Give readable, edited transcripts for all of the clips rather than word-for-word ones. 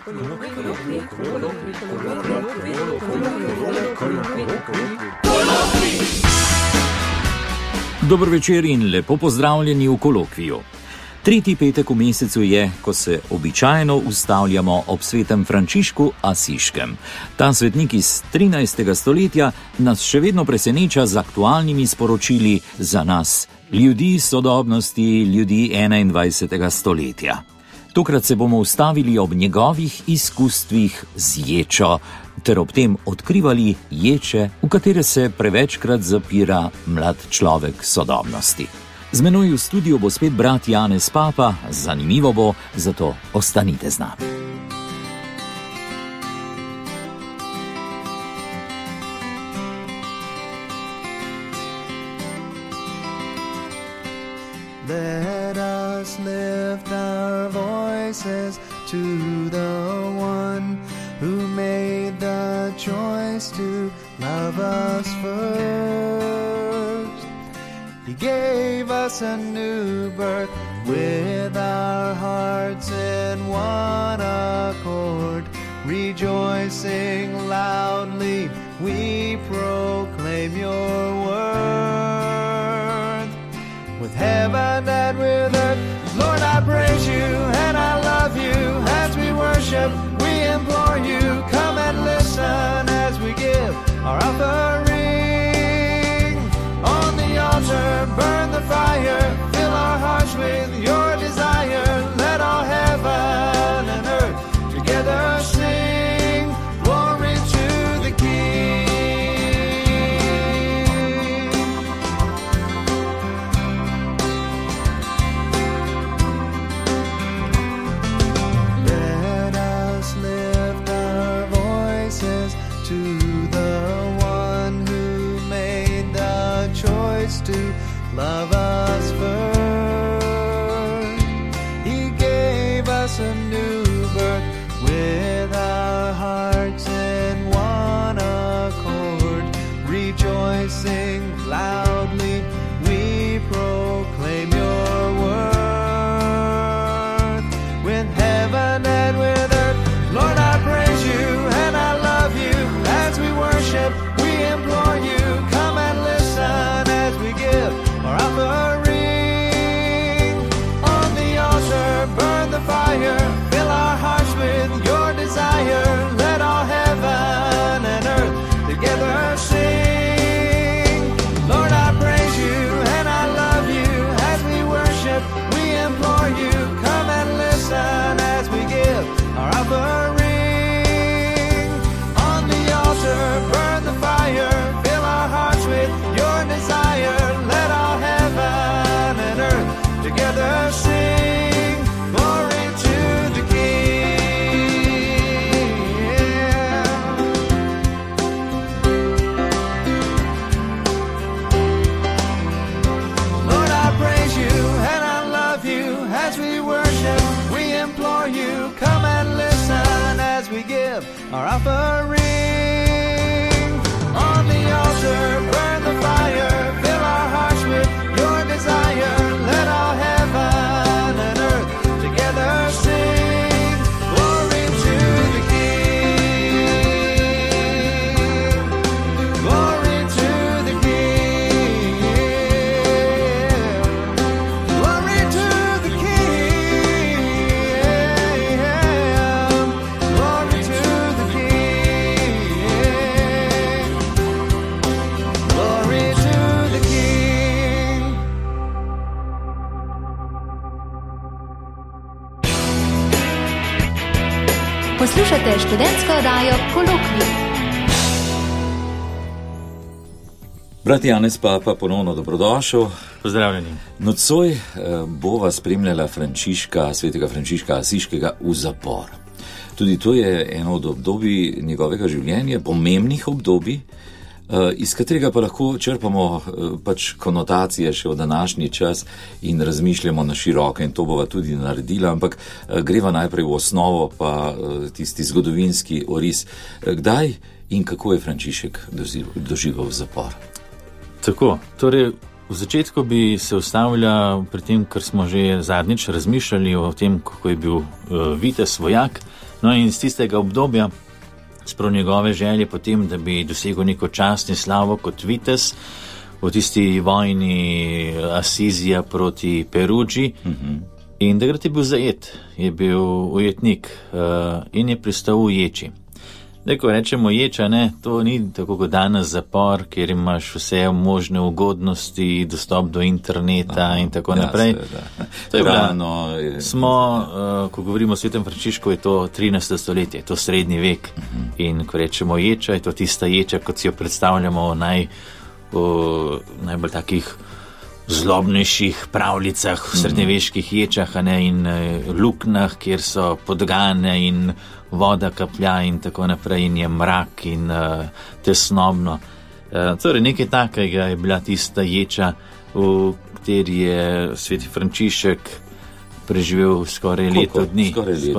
Dober večer in lepo pozdravljeni v kolokviju. Tretji petek v mesecu je, ko se običajno ustavljamo ob svetem Frančišku Asiškem. Ta svetnik iz 13. stoletja nas še vedno preseneča z aktualnimi sporočili za nas, ljudi sodobnosti, ljudi 21. stoletja. Tokrat se bomo ustavili ob njegovih izkustvih z ječo, ter ob tem odkrivali ječe, v katere se prevečkrat zapira mlad človek sodobnosti. Z menoj v studiu bo spet brat Janez Papa, zanimivo bo, zato ostanite z nami. Let us lift our voices to the one who made the choice to love us first. He gave us a new birth with our hearts in one accord. Rejoicing loudly, we proclaim your word. With heaven and with earth, Lord, I praise you and I love you. As we worship, we implore you, come and listen as we give our offering. On the altar, burn the fire, fill our hearts with your desire. Let all heaven and earth together sing, glory to the King. Let us lift our voices to the one who made the choice to love us first. He gave us a new birth with our hearts in one accord. Rejoicing loudly, we proclaim your word. With heaven and with earth, Lord, I praise you and I love you. As we worship, we implore you, come and listen as we give our offering. On the altar, burn the fire, fill our hearts with your desire. Let all heaven and earth together sing. Lord, I praise you and I love you. As we worship, we implore you, come and listen as we give our offering. On the altar, burn the fire, fill our hearts with your desire. Let all heaven and earth together sing, glory to the King. Lord, I praise you and I love you. As we worship, we implore you, come and listen as we give our offering. On the altar, burn the fire, fill our hearts with your desire. Let all heaven and earth together sing, glory to the King. Glory to the King. Glory to the King. Glory to the King. Glory to the King. Poslušate študentsko oddajo Kolokvij. Brat Janez Papa, ponovno dobrodošel. Pozdravljeni. Nocoj bova spremljala svetega Frančiška Asiškega v zapor. Tudi to je eno od obdobij njegovega življenja, pomembnih obdobij, iz katerega pa lahko črpamo pač konotacije še v današnji čas in razmišljamo na široko, in to bova tudi naredila, ampak greva najprej v osnovo, pa tisti zgodovinski oris. Kdaj in kako je Frančišek doživel zapor? Tako, torej v začetku bi se ustavila pri tem, kar smo že zadnjič razmišljali o tem, kako je bil vitez vojak, No in z tistega obdobja, sprav njegove želje potem, da bi dosegel neko čast in slavo kot vitez v tisti vojni Asizija proti Perugii, in takrat je bil zajet, je bil ujetnik in je pristal v ječi. Zdaj, ko rečemo ječa, to ni tako kot danes zapor, kjer imaš vse možne ugodnosti, dostop do interneta in tako naprej. To je ko govorimo o svetem Frančišku, je to 13. stoletje, je to srednji vek. In ko rečemo ječa, je to tista ječa, kot si jo predstavljamo v najbolj takih zlobnejših pravljicah, v srednjeveških ječah in luknah, kjer so podgane in voda kaplja in tako naprej in je mrak in tesnobno. Torej nekaj takega je bila tista ječa, v kateri je sveti Frančišek preživel skoraj leto dni.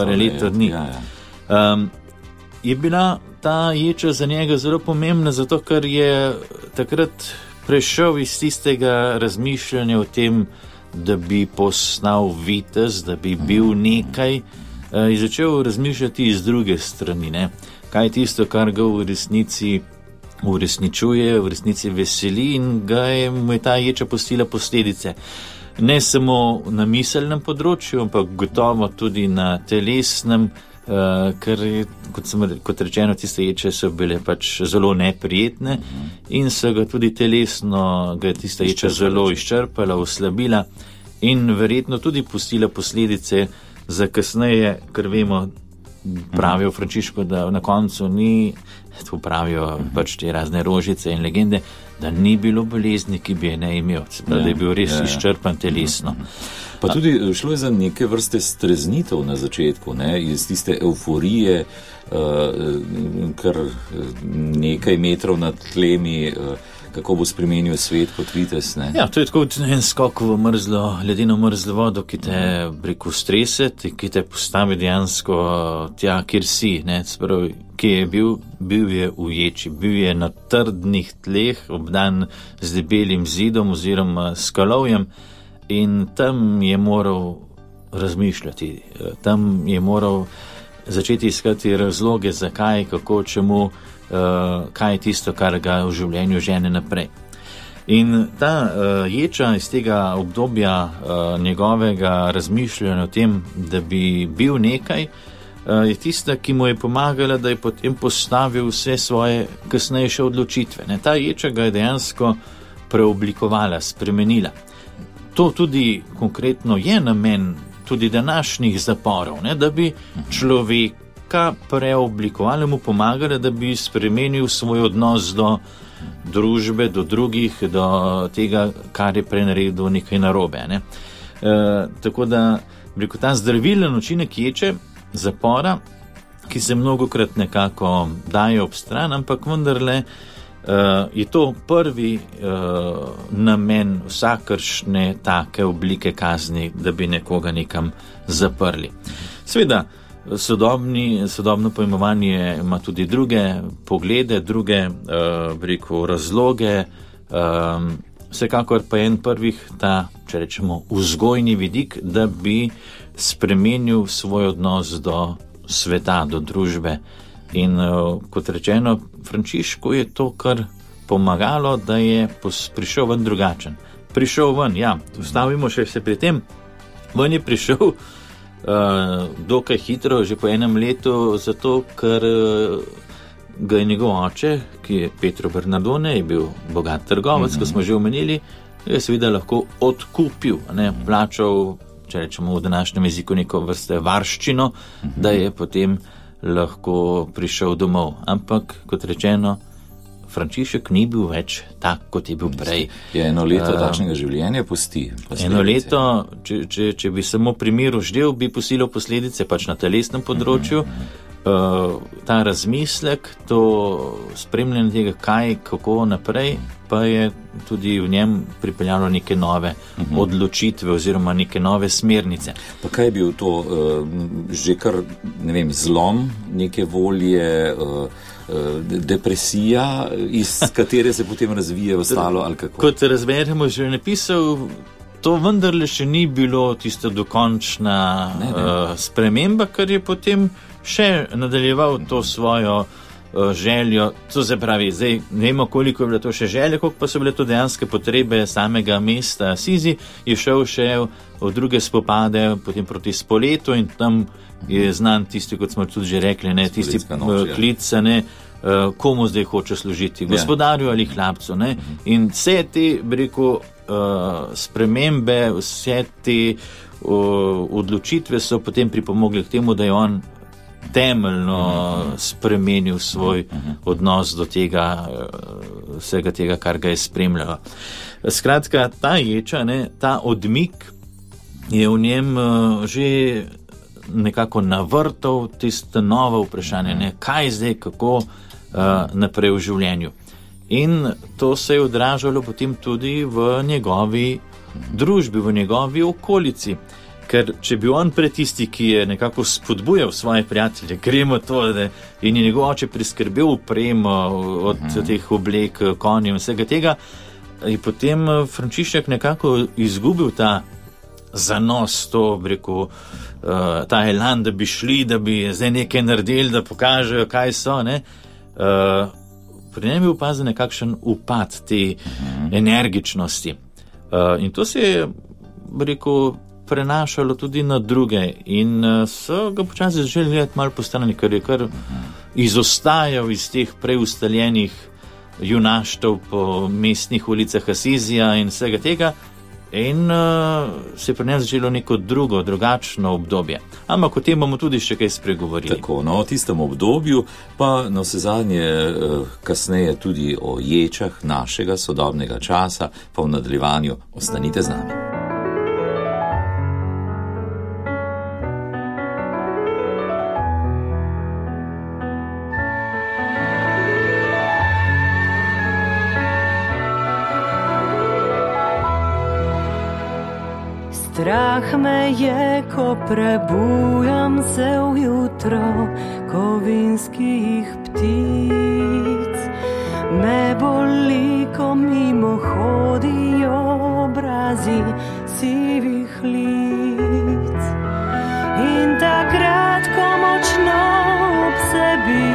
Je bila ta ječa za njega zelo pomembna, zato ker je takrat prešel iz tistega razmišljanja o tem, da bi postal vitez, da bi bil nekaj, in začel razmišljati iz druge strani. Kaj je tisto, kar ga v resnici uresničuje, v resnici veseli, in mu je ta ječa pustila posledice. Ne samo na miselnem področju, ampak gotovo tudi na telesnem, ker kot rečeno, tiste ječe so bile pač zelo neprijetne in so ga tudi telesno, ga je tista ječa zelo izčrpala, oslabila in verjetno tudi pustila posledice za kasneje, ker vemo, pravijo Frančišku, da na koncu ni, to pravijo pač te razne rožice in legende, da ni bilo bolezni, ki bi je ne imel, da je bil res izčrpan telesno. Pa tudi šlo je za neke vrste streznitev na začetku, iz tiste euforije, kar nekaj metrov nad tlemi, kako bo spremenil svet kot vitez. Ja, to je tako en skok v ledeno mrzlo vodo, ki te strese, ki te postavi dejansko tja, kjer si, spravi, ki je bil je v ječi, bil je na trdnih tleh, obdan z debelim zidom oziroma skalovjem, in tam je moral razmišljati, tam je moral začeti iskati razloge, zakaj, kako, čemu, kaj je tisto, kar ga v življenju žene naprej. In ta ječa iz tega obdobja njegovega razmišljanja o tem, da bi bil nekaj, je tista, ki mu je pomagala, da je potem postavil vse svoje kasnejše odločitve. Ta ječa ga je dejansko preoblikovala, spremenila. To tudi konkretno je namen tudi današnjih zaporov, da bi človeka preoblikovali, mu pomagali, da bi spremenil svoj odnos do družbe, do drugih, do tega, kar je prej naredil nekaj narobe. Tako da, ta zdravilen učinek ječe, zapora, ki se mnogokrat nekako daje ob stran, ampak vendarle je to prvi namen vsakršne take oblike kazni, da bi nekoga nekam zaprli. Seveda, sodobno pojmovanje ima tudi druge poglede, druge razloge, vsekakor pa je en prvih ta, če rečemo, vzgojni vidik, da bi spremenil svoj odnos do sveta, do družbe. In kot rečeno, Frančišku je to kar pomagalo, da je prišel ven drugačen. Prišel ven, ustavimo še se pri tem, ven je prišel dokaj hitro, že po enem letu, zato ker ga je njegov oče, ki je Petro Bernardone, je bil bogat trgovec, ko smo že omenili, je seveda lahko odkupil, plačal, če rečemo v današnjem jeziku, neko vrste varščino, da je potem lahko prišel domov. Ampak, kot rečeno, Frančišek ni bil več tak, kot je bil prej. Je eno leto takšnega življenja pusti. Eno leto, če bi samo primeru ždel, bi pustilo posledice pač na telesnem področju. Ta razmislek, to spremljanje tega, kaj, kako naprej, pa je tudi v njem pripeljalo neke nove odločitve oziroma neke nove smernice. Pa kaj je bil to, že kar, zlom neke volje, depresija, iz katere se potem razvije ostalo ali kako? Kot razberemo že napisal, to vendarle še ni bilo tista dokončna sprememba, ker je potem še nadaljeval to svojo željo, to se pravi, zdaj ne vemo, koliko je bilo to še želje, koliko pa so bile to dejanske potrebe samega mesta Asizi, je šel še v druge spopade, potem proti Spoletu in tam je znan tisti, kot smo tudi že rekli, ne, tisti klic, ne, komu zdaj hoče služiti, gospodarju ali hlapcu, ne, in vse te, bi rekel, spremembe, vse te odločitve so potem pripomogli k temu, da je on temeljno spremenil svoj odnos do tega, vsega tega, kar ga je spremljalo. Skratka, ta ječa, ne, ta odmik je v njem že nekako navrtal tisto novo vprašanje, ne, kaj zdaj, kako naprej v življenju. In to se je odražalo potem tudi v njegovi družbi, v njegovi okolici. Ker če bi on pred tisti, ki je nekako spodbujal svoje prijatelje, gremo to, da in je njegov oče priskrbel opremo od teh oblek, konjev in vsega tega, je potem Frančišek nekako izgubil ta zanos, to, rekel, ta elan, da bi šli, da bi zdaj nekaj naredili, da pokažejo, kaj so, ne. Pri njem je opazil nekakšen upad te energičnosti. In to se je, rekel, prenašalo tudi na druge in so ga počasi začeli gledati malo po strani, ker je kar izostajal iz teh preustaljenih junaštev po mestnih ulicah Asizija in vsega tega in se je pri njem začelo neko drugačno obdobje. Ampak o tem bomo tudi še kaj spregovorili. Tako, no, o tistem obdobju, pa navsezadnje kasneje tudi o ječah našega sodobnega časa, pa v nadaljevanju ostanite z nami. Strah me je, ko prebujam se ujutro kovinskih ptic. Me boli, ko mimo hodijo obrazi sivih lic. In takrat, ko močno ob sebi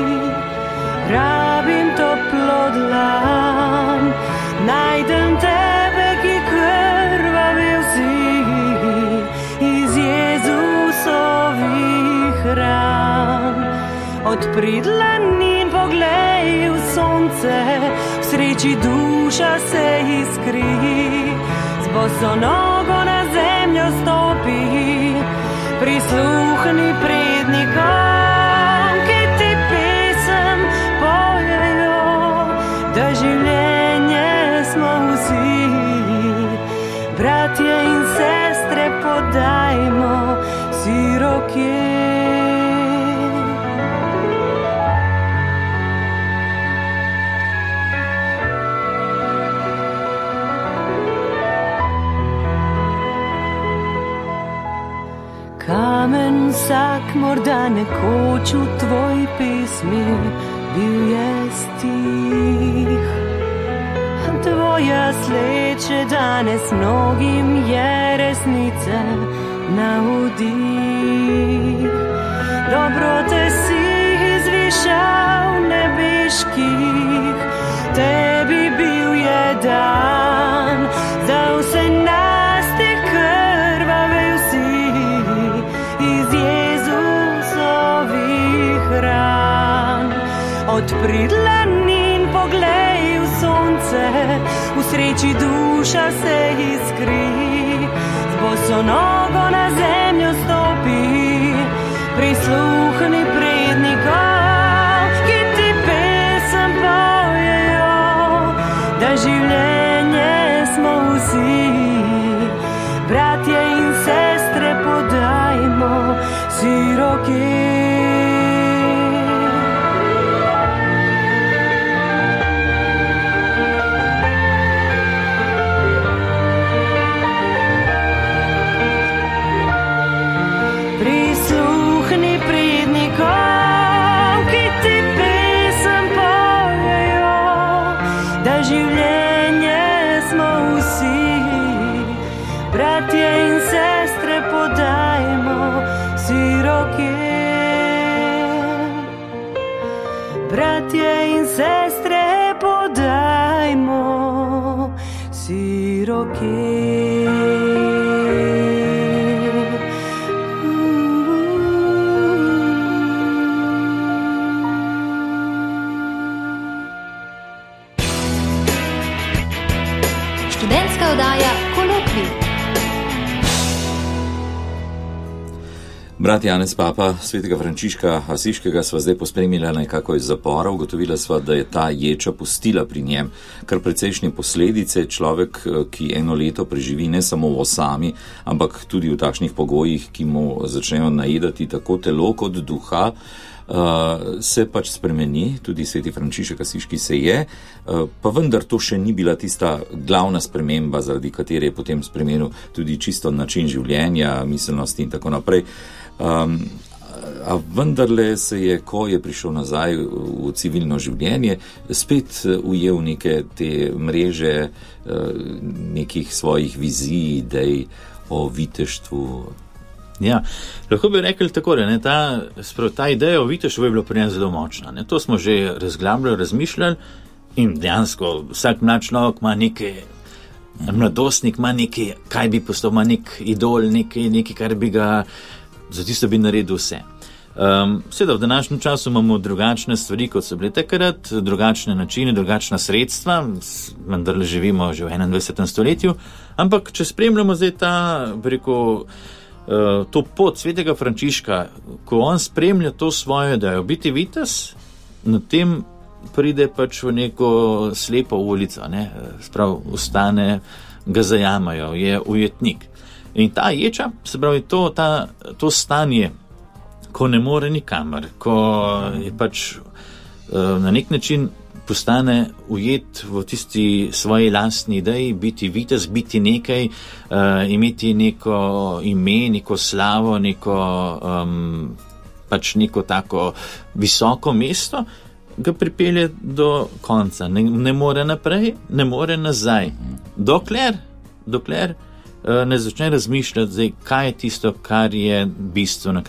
rabim toplo dlan, najdem tebe, ki krvavil si iz Jezusovih ran. Odpri dlan in poglej v sonce, v sreči duša se iskri, z boso nogo na zemljo stopi, prisluhni prednikom, ki ti pesem pojejo, da življenje smo vsi, bratje in sestre, podajmo si roke. Kamen vsak morda nekoč v tvoj pesmi bil je stih. Tvoja sleče danes mnogim je resnica na vdih. Dobrote si izvišal nebeških, tebi bil je dan, za vse nas te krvavel si iz Jezusovih ran. Odpri dlan in poglej v sonce, v sreči duša se iskri, z boso nogo na zemljo stopi, prisluhni prednikom, ki ti pesem pojejo, da življenje smo vsi, bratje in sestre, podajmo si roke. Pri roke. Bratje in sestre, podajmo si roke. Študentska oddaja Kolokvij. Brat Janez, papa svetega Frančiška Asiškega, sva zdaj pospremila nekako iz zapora. Ugotovila sva, da je ta ječa pustila pri njem kar precejšnje posledice. Človek, ki eno leto preživi ne samo v osami, ampak tudi v takšnih pogojih, ki mu začnejo najedati tako telo kot duha, se pač spremeni. Tudi sveti Frančišek Asiški se je, pa vendar to še ni bila tista glavna sprememba, zaradi katere je potem spremenil tudi čisto način življenja, miselnosti in tako naprej. A vendarle se je, ko je prišel nazaj v civilno življenje, spet ujel neke te mreže nekih svojih vizij, idej o viteštvu. Ja, lahko bi rekli tako, ne, ta ideja o viteštvu je bila pri njem zelo močna. Ne. To smo že razglabljali, razmišljali in dejansko vsak mlad človek ima nekaj, mladostnik ima nekaj, kaj bi postal, ima nek idol, nekaj, kar bi ga, za tisto bi naredil vse. Seveda v današnjem času imamo drugačne stvari, kot so bile takrat, drugačne načine, drugačna sredstva, vendar živimo že v 21. stoletju, ampak če spremljamo zdaj to pot svetega Frančiška, ko on spremlja to svojo idejo, biti vitez, na tem pride pač v neko slepo ulico, ne, sprav ustane, ga zajamajo, je ujetnik. In ta ječa, se pravi to stanje, ko ne more nikamor, ko je pač na nek način postane ujet v tisti svoji lastni ideji, biti vitez, biti nekaj, imeti neko ime, neko slavo, pač neko tako visoko mesto, ga pripelje do konca. Ne more naprej, ne more nazaj. Dokler ne začne razmišljati, zdaj, kaj je tisto, kar je bistveno,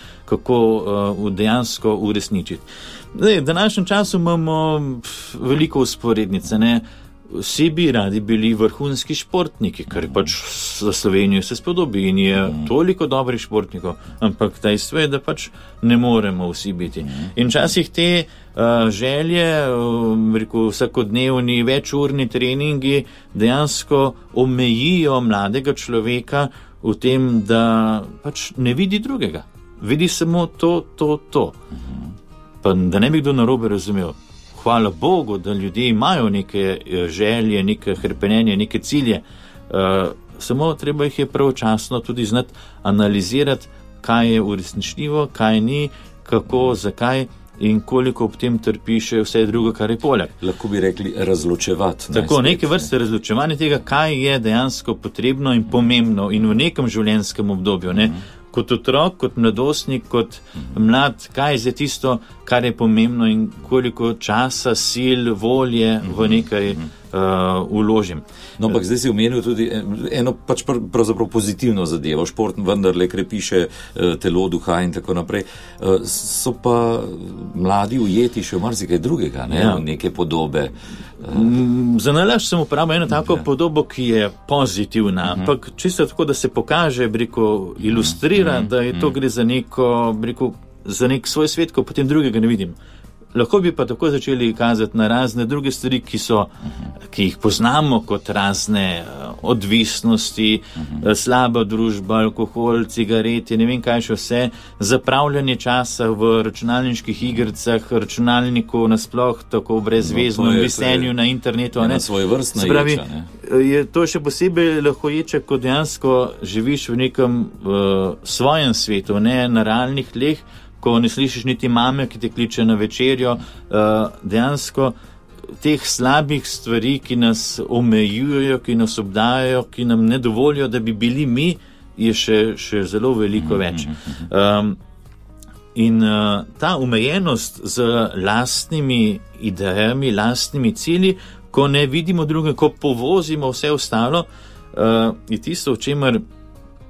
kako dejansko uresničiti. Zdaj, v današnjem času imamo veliko usporednice, ne? Vsi bi radi bili vrhunski športniki, kar pač za Slovenijo se spodobi in je toliko dobrih športnikov, ampak dejstvo je, da pač ne moremo vsi biti. In včasih te želje, vsakodnevni, večurni treningi dejansko omejijo mladega človeka v tem, da pač ne vidi drugega. Vidi samo to. Pa da ne bi kdo narobe razumel. Hvala Bogu, da ljudje imajo neke želje, neke hrepenenje, neke cilje. Samo treba jih je pravočasno tudi znati analizirati, kaj je uresničljivo, kaj ni, kako, zakaj in koliko ob tem trpi še vse drugo, kar je poleg. Lahko bi rekli razločevati. Tako, neke vrste razločevanje tega, kaj je dejansko potrebno in pomembno in v nekem življenjskem obdobju, ne? Kot otrok, kot mladostnik, kot mlad, kaj je tisto, kar je pomembno in koliko časa, sil, volje v nekaj vložim. No, ampak zdaj si omenil tudi eno pač pravzaprav pozitivno zadevo. Šport vendarle krepi telo, duha in tako naprej. So pa mladi ujeti še marsikaj drugega, ne? Ja. Neke podobe. Za nalaž sem uporabil eno tako podobo, ki je pozitivna, ampak čisto tako, da se pokaže, ilustrira, da je to gre za za nek svoj svet, ko potem drugega ne vidim. Lahko bi pa tako začeli kazati na razne druge stvari, ki jih poznamo kot razne odvisnosti, slaba družba, alkohol, cigareti, ne vem kaj še vse, zapravljanje časa v računalniških igricah, računalniku nasploh, tako brezvezno, visenju na internetu. Na svoje vrstna ječa, ne? Je to še posebej lahko ječe, ko dejansko živiš v nekem svojem svetu, ne na realnih tleh, ko ne slišiš niti mame, ki te kliče na večerjo, dejansko teh slabih stvari, ki nas omejujejo, ki nas obdajajo, ki nam ne dovolijo, da bi bili mi, je še zelo veliko več. In ta omejenost z lastnimi idejami, lastnimi cilji, ko ne vidimo druge, ko povozimo vse ostalo, je tisto, o čemer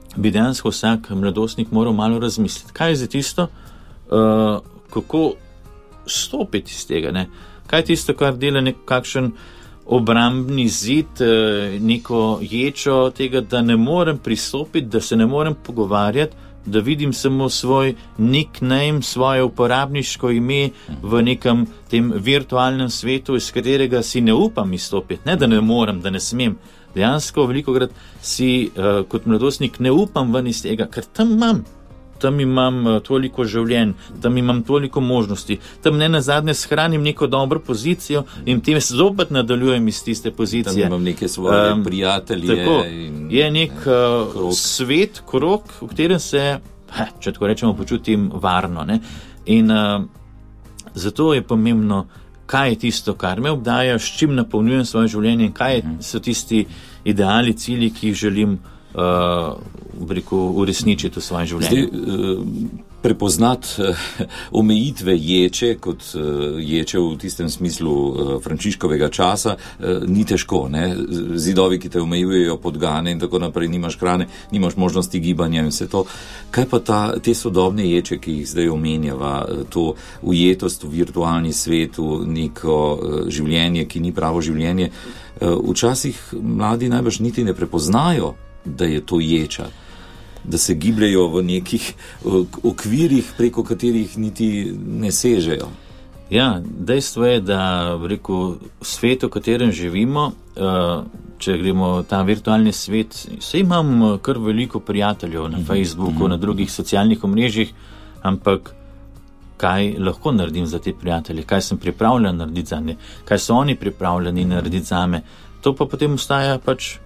bi dejansko vsak mladostnik moral malo razmisliti, kaj je za tisto, kako stopiti iz tega, ne? Kaj je tisto, kar dela kakšen obrambni zid, neko ječo tega, da ne morem pristopiti, da se ne morem pogovarjati, da vidim samo svoj nickname, svoje uporabniško ime v nekem tem virtualnem svetu, iz katerega si ne upam izstopiti, ne da ne morem, da ne smem. Dejansko velikokrat si kot mladostnik ne upam ven iz tega, ker tam imam toliko življenj, tam imam toliko možnosti, tam ne nazadnje shranim neko dobro pozicijo in tem zopet nadaljujem iz tiste pozicije. Tam imam neke svoje prijatelje. Tako, je nek svet, krog, v katerem se, če tako rečemo, počutim varno. Ne? In zato je pomembno, kaj je tisto, kar me obdaja, s čim napolnjujem svoje življenje in kaj so tisti ideali, cilji, ki jih želim uresničiti v svojem življenju. Zdaj, prepoznati omejitve ječe, kot ječe v tistem smislu Frančiškovega časa, ni težko, ne? Zidovi, ki te omejujejo, podgane in tako naprej, nimaš hrane, nimaš možnosti gibanja in vse to. Kaj pa te sodobne ječe, ki jih zdaj omenjava, to ujetost v virtualni svet, v neko življenje, ki ni pravo življenje, včasih mladi najbrž niti ne prepoznajo, da je to ječa, da se gibljajo v nekih okvirih, preko katerih niti ne sežejo. Ja, dejstvo je, da svet, v katerem živimo, če gremo v ta virtualni svet, se imam kar veliko prijateljev na Facebooku, na drugih socialnih omrežjih, ampak kaj lahko naredim za te prijatelje, kaj sem pripravljen narediti za nje, kaj so oni pripravljeni narediti za me, to pa potem ostaja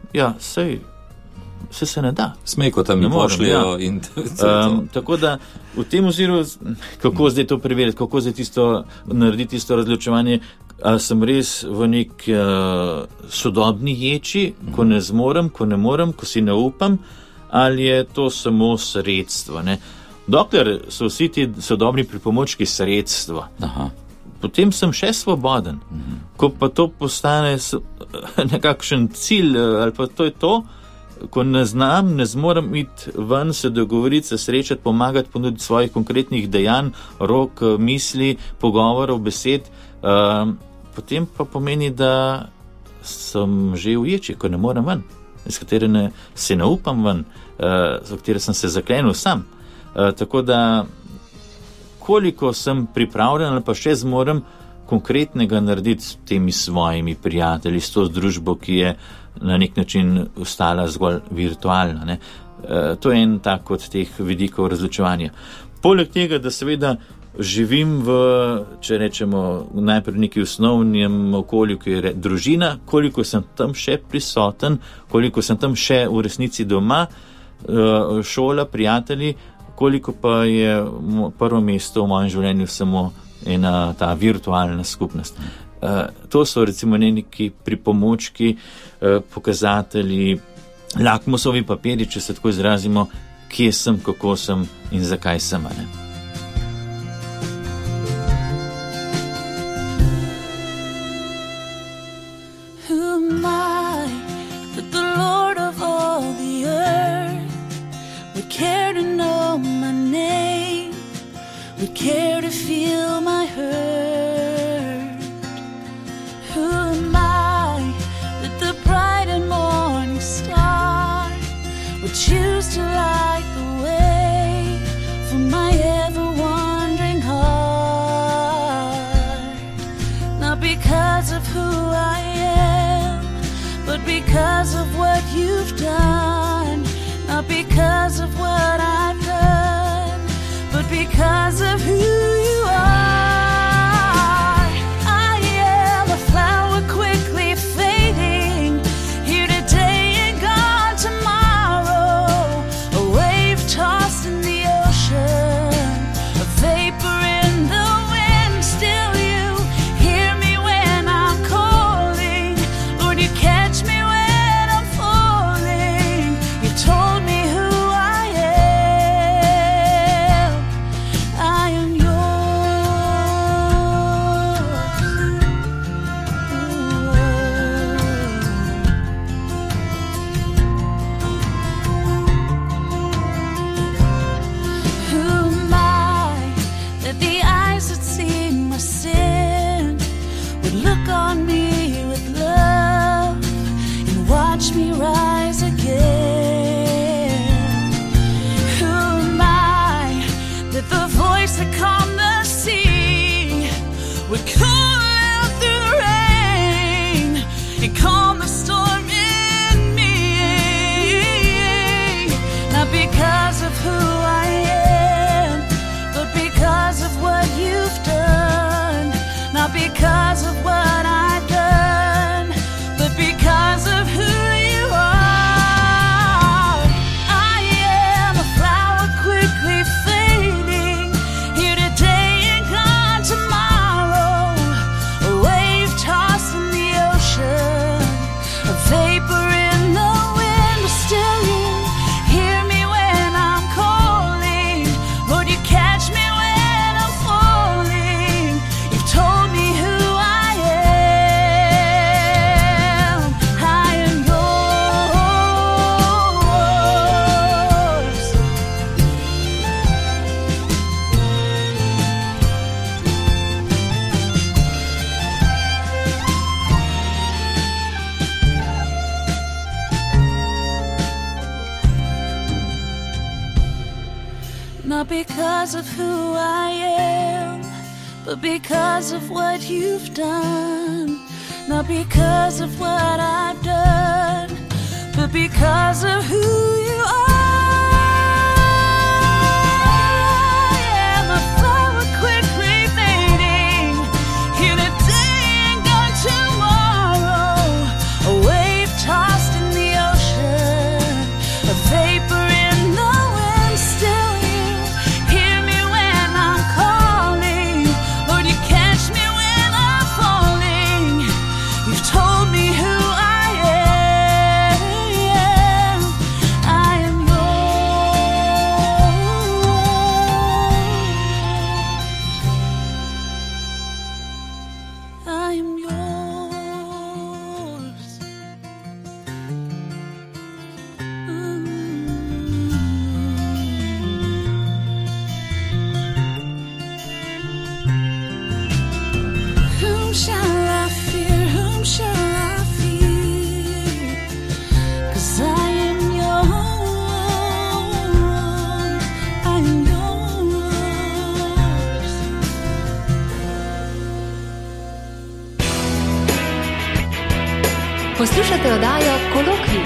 vse se ne da. Smejko tam ne pošljajo. Tako da v tem oziru, kako zdaj to preveriti, kako zdaj narediti tisto razločevanje, ali sem res v nek sodobni ječi, ko ne zmorem, ko ne morem, ko si ne upam, ali je to samo sredstvo. Ne? Dokler so vsi ti sodobni pripomočki sredstvo, potem sem še svoboden. Ko pa to postane nekakšen cilj, ali pa to je to, ko ne znam, ne zmorem iti ven, se dogovoriti, se srečati, pomagati, ponuditi svojih konkretnih dejanj, rok, misli, pogovorov, besed, potem pa pomeni, da sem že v ječi, ko ne morem ven, iz katere se ne upam ven, za katere sem se zaklenil sam. Tako da, koliko sem pripravljen ali pa še zmorem konkretnega narediti s temi svojimi prijatelji, s to združbo, ki je na nek način ostala zgolj virtualna. Ne? To je en tak od teh vidikov razločevanja. Poleg tega, da seveda živim če rečemo, najprej v neki osnovnem okolju, ki je družina, koliko sem tam še prisoten, koliko sem tam še v resnici doma, šola, prijatelji, koliko pa je prvo mesto v mojem življenju samo ena ta virtualna skupnost. To so recimo neki pripomočki, pokazatelji, lakmusovi papiri, če se tako izrazimo, kje sem, kako sem in zakaj sem. Ne? Care to feel my hurt? Who am I that the bright and morning star would choose to light the way for my ever-wandering heart? Not because of who I am, but because of what you've done. Not because of what I've done, but because of who you are. I am a flower quickly fading, here today and gone tomorrow, a wave tossed in the ocean, a vapor in the wind. Still you hear me when I'm calling, Lord, you catch me when I'm falling. You told me who I am. waves that calm the sea would cool through the rain and calm the storm in me. Not because of who I am, but because of what you've done. Not because of what I've done, but because of who you are. I am a flower quickly fading, here today and gone tomorrow. A wave tossed in the ocean, a vapor in the wind, but still you hear me when I'm calling. Lord, you catch me when I'm falling. You've told me who I am. I am yours. Not because of who I am, but because of what you've done. Not because of what I've done, but because of who you are. I am a flower quickly fading, here today and gone tomorrow. A wave tossed in the ocean, a vapor in the wind. Still you hear me when I'm calling. Lord, you catch me when I'm falling. You've told me who I am. I am yours. I am yours. Whom shall I fear? Whom shall I fear? 'Cause I am yours. I am yours. Poslušate oddajo Kolokvij.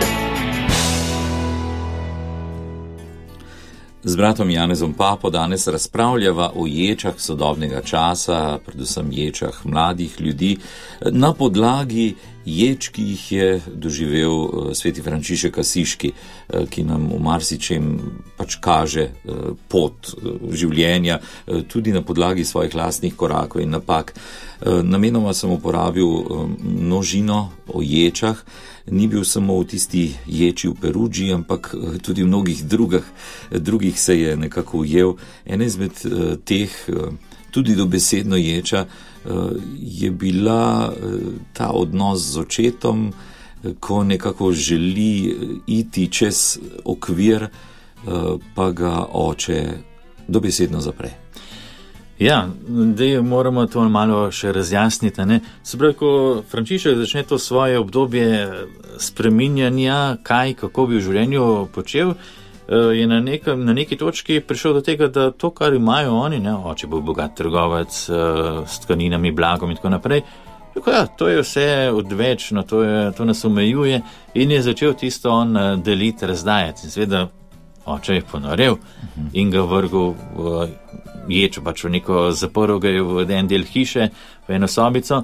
Z bratom Janezom Papo danes razpravljava o ječah sodobnega časa, predvsem ječah mladih ljudi, na podlagi ječ, ki jih je doživel sveti Frančišek Asiški, ki nam v marsičem pač kaže pot življenja, tudi na podlagi svojih lastnih korakov in napak. Namenoma sem uporabil množino o ječah, ni bil samo v tisti ječi v Perudži, ampak tudi v mnogih drugih se je nekako ujel. Ena izmed teh, tudi dobesedno ječa, je bila ta odnos z očetom, ko nekako želi iti čez okvir, pa ga oče dobesedno zapre. Ja, zdaj moramo to malo še razjasniti, ne? Se pravi, ko Frančišek začne to svoje obdobje spreminjanja, kako bi v življenju počel, je na neki točki prišel do tega, da to, kar imajo oni, ne, oče bo bogat trgovec s tkaninami, blagom in tako naprej, ja, to je vse odvečno, to nas omejuje, in je začel tisto on deliti, razdajati. In seveda oče je ponorel in ga vrgel v ječo, pač v neko zaprl ga je v en del hiše, v eno sobico.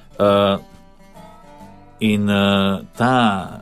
In ta,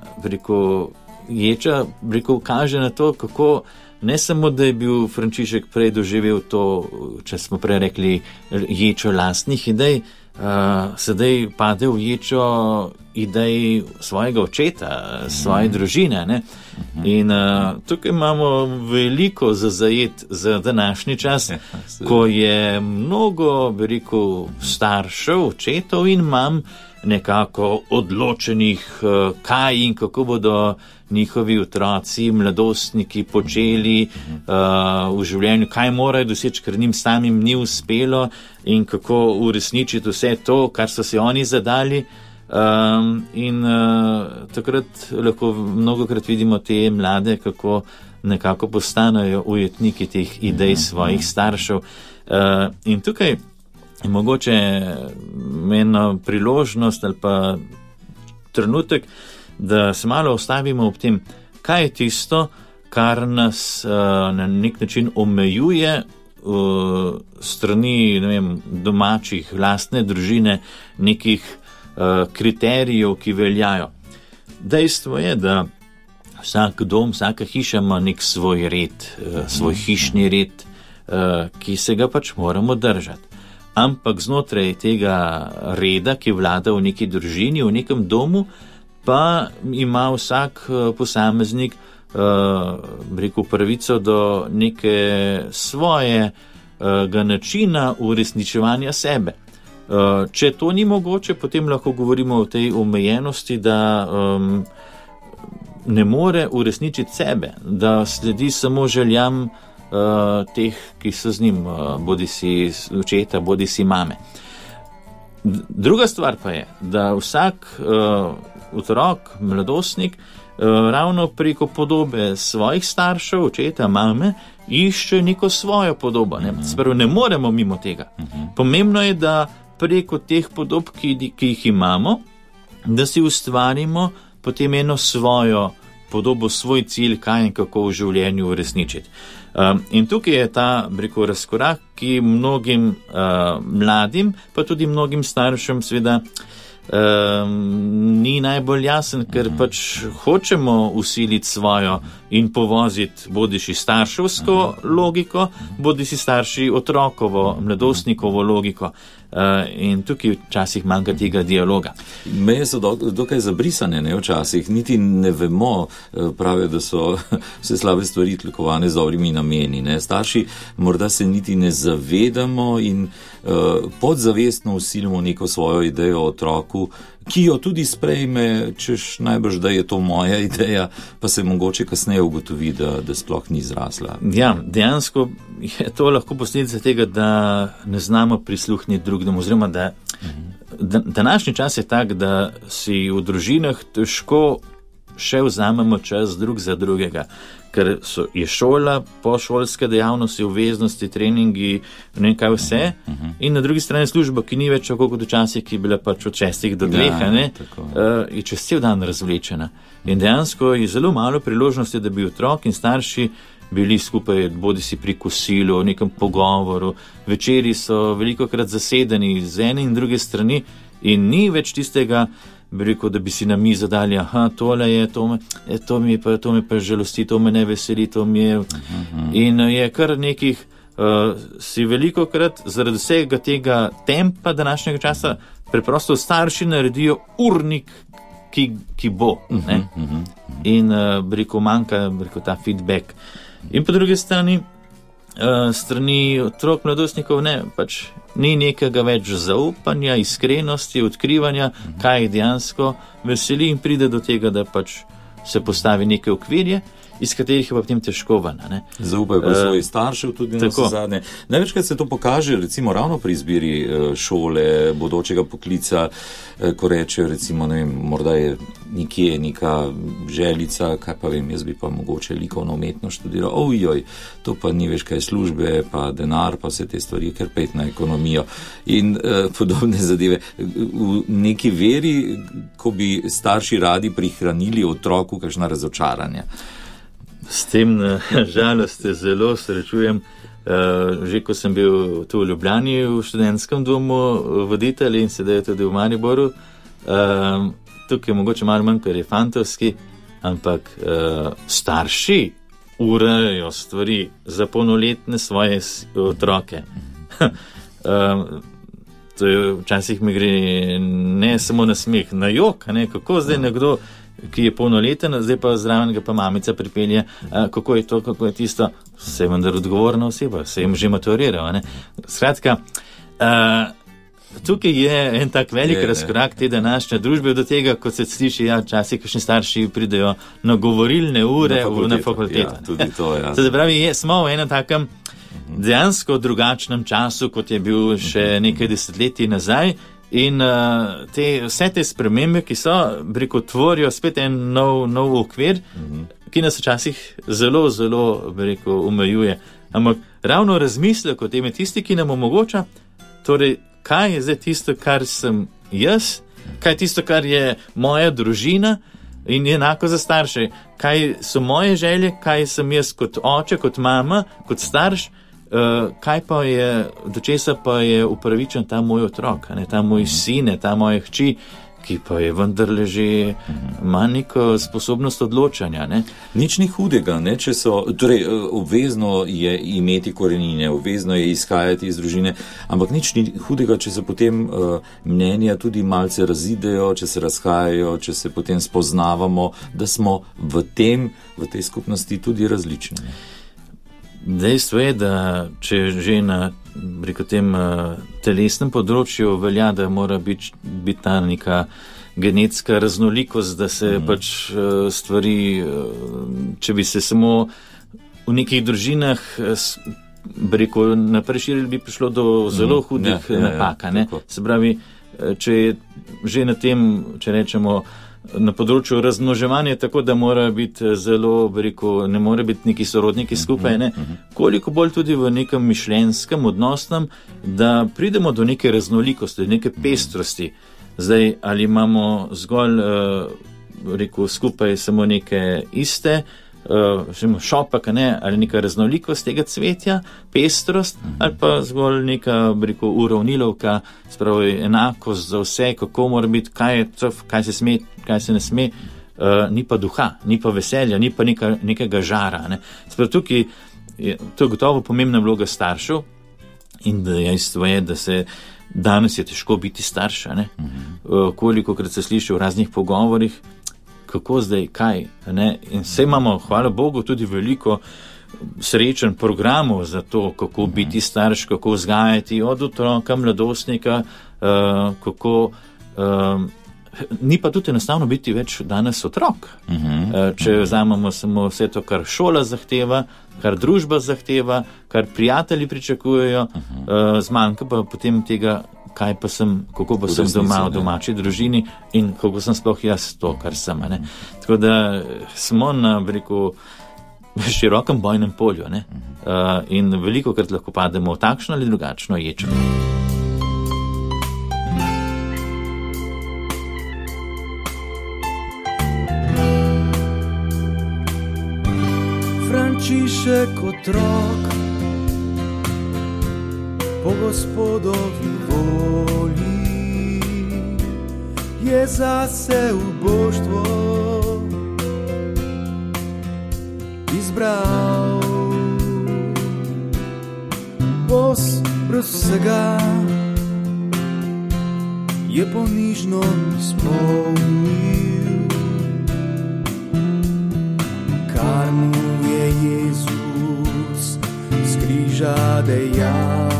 ječa, kaže na to, kako ne samo, da je bil Frančišek prej doživel to, če smo prej rekli, ječo lastnih idej, sedaj pade v ječo idej svojega očeta, svoje družine, ne? In tukaj imamo veliko za zajet za današnji čas, ko je mnogo, staršev, očetov in mam nekako odločenih, kaj in kako bodo njihovi otroci, mladostniki počeli v življenju, kaj morajo doseči, ker njim samim ni uspelo, in kako uresničiti vse to, kar so si oni zadali. Takrat lahko mnogokrat vidimo te mlade, kako nekako postanejo ujetniki teh idej svojih staršev. In tukaj je mogoče ena priložnost ali pa trenutek, da se malo ustavimo ob tem, kaj je tisto, kar nas na nek način omejuje strani, ne vem, domačih, lastne družine, nekih kriterijev, ki veljajo. Dejstvo je, da vsak dom, vsaka hiša ima nek svoj red, svoj hišni red, ki se ga pač moramo držati. Ampak znotraj tega reda, ki vlada v neki družini, v nekem domu, pa ima vsak posameznik pravico do neke svojega načina uresničevanja sebe. Če to ni mogoče, potem lahko govorimo o tej omejenosti, da ne more uresničiti sebe, da sledi samo željam teh, ki so z njim, bodi si očeta, bodi si mame. Druga stvar pa je, da vsak otrok, mladostnik, ravno preko podobe svojih staršev, očeta, mame, išče neko svojo podobo. Spravo ne moremo mimo tega. Pomembno je, da preko teh podob, ki jih imamo, da si ustvarimo potem eno svojo podobo, svoj cilj, kaj in kako v življenju uresničiti. In tukaj je ta, razkorak, ki mnogim mladim, pa tudi mnogim staršem seveda ni najbolj jasen, ker pač hočemo usiliti svojo in povoziti bodiši starševsko logiko, bodisi starši otrokovo, mladostnikovo logiko. In tukaj včasih manjka tega dialoga. Meje so dokaj zabrisane, ne, včasih. Niti ne vemo, pravijo, da so vse slabe stvari tlikovane z dobrimi nameni. Ne. Starši morda se niti ne zavedamo in podzavestno usilimo neko svojo idejo o otroku, ki jo tudi sprejme, češ najbrž, da je to moja ideja, pa se mogoče kasneje ugotovi, da sploh ni zrasla. Ja, dejansko je to lahko posledica tega, da ne znamo prisluhniti drugemu, oziroma da današnji čas je tak, da si v družinah težko še vzamemo čas drug za drugega, ker je šola, pošolske dejavnosti, obveznosti, treningi, ne vem kaj vse, in na drugi strani služba, ki ni več tako kot včasih, ki je bila pač od 6 do 2, je čez cel dan razvlečena. In dejansko je zelo malo priložnosti, da bi otrok in starši bili skupaj, bodi si pri kosilu, v nekem pogovoru. Večeri so velikokrat zasedeni z ene in druge strani in ni več tistega, bi rekel, da bi si na mizo dali, tole je, to me pa žalosti, to me ne veseli, to mi je. In je kar nekih, si velikokrat zaradi vsega tega tempa današnjega časa preprosto starši naredijo urnik, ki bo. In bi rekel, manjka ta feedback. In po drugi strani otrok, mladostnikov, ne, pač ni nekega več zaupanja, iskrenosti, odkrivanja, kaj dejansko veseli in pride do tega, da pač se postavi neke okvirje, iz katerih je pa potem težko ven. Zaupajo pa svojih staršev tudi na vse zadnje. Največkrat se to pokaže, recimo ravno pri izbiri šole, bodočega poklica, ko rečejo, recimo, ne vem, morda je nekje neka željica, kaj pa vem, jaz bi pa mogoče likovno umetnost študiral, to pa ni več kaj službe, pa denar, pa vse te stvari, ker pet na ekonomijo in podobne zadeve. V neki veri, ko bi starši radi prihranili otroku kakšna razočaranja. S tem, žalost, se zelo srečujem. Že ko sem bil tu v Ljubljani v študentskem domu voditelj in sedaj tudi v Mariboru, tukaj je mogoče malo manj, ker je fantovski, ampak starši urejajo stvari za polnoletne svoje otroke. To je, včasih mi gre ne samo na smeh, na jok, kako zdaj nekdo, ki je polnoleten, zdaj pa zraven ga pa mamica pripelje, kako je to, kako je tisto, se je vendar odgovorna oseba, se je že maturiral. Skratka, tukaj je en tak velik razkorak te današnje družbe do tega, kot se sliši, včasih kakšni starši pridejo na govorilne ure na fakulteto. Tudi to, ja. Se pravi, smo v enem takem dejansko drugačnem času, kot je bil še nekaj desetletij nazaj. In vse te spremembe, ki so, tvorijo spet en nov okvir, ki nas včasih zelo, zelo, bi rekel, omejuje. Ampak ravno razmislek o tem je tisti, ki nam omogoča, torej, kaj je zdaj tisto, kar sem jaz, kaj je tisto, kar je moja družina in enako za starše, kaj so moje želje, kaj sem jaz kot oče, kot mama, kot starš, kaj pa je, do česa pa je upravičen ta moj otrok, ne, ta moj sin, ta moja hči, ki pa je vendarle že ima neko sposobnost odločanja. Ne? Nič ni hudega, ne, če so, torej obvezno je imeti korenine, obvezno je izhajati iz družine, ampak nič ni hudega, če se potem mnenja tudi malce razidejo, če se razhajajo, če se potem spoznavamo, da smo v tej skupnosti tudi različni. Ne? Dejstvo je, da če že na tem telesnem področju velja, da mora biti ta neka genetska raznolikost, da se pač stvari, če bi se samo v nekih družinah naprej širili, bi prišlo do zelo hudih napak. Se pravi, če je že na tem, če rečemo, na področju razmnoževanja, tako da mora biti zelo, ne more biti neki sorodniki skupaj, ne? Koliko bolj tudi v nekem mišljenjskem, odnosnem, da pridemo do neke raznolikosti, do neke pestrosti. Zdaj, ali imamo zgolj, skupaj samo neke iste, šopak, ali neka raznolikost tega cvetja, pestrost, ali pa zgolj neka, uravnilovka, spravi enakost za vse, kako mora biti, kaj se sme, kaj se ne sme, ni pa duha, ni pa veselja, ni pa nekega žara. Ne. Spravi tukaj, to je gotovo pomembna vloga staršev in dejstvo je, da se danes je težko biti starša. Ne. Kolikokrat se sliši v raznih pogovorih, kako zdaj, kaj, ne? In vse imamo, hvala Bogu, tudi veliko srečen programov za to, kako biti starš, kako vzgajati od otroka, mladostnika, kako ni pa tudi enostavno biti več danes otrok. Če vzamemo samo vse to, kar šola zahteva, kar družba zahteva, kar prijatelji pričakujejo, zmanjka pa potem tega, kaj pa sem, kako pa sem doma v domači družini in kako sem sploh jaz to, kar sem. Ne? Tako da smo na širokem bojnem polju, ne? In velikokrat lahko pademo v takšno ali drugačno ječo. Frančišek otrok po Gospodovi volji je zase v božstvo izbral. Bos brez vsega je ponižno izpolnil, kar mu je Jezus z križa dejal.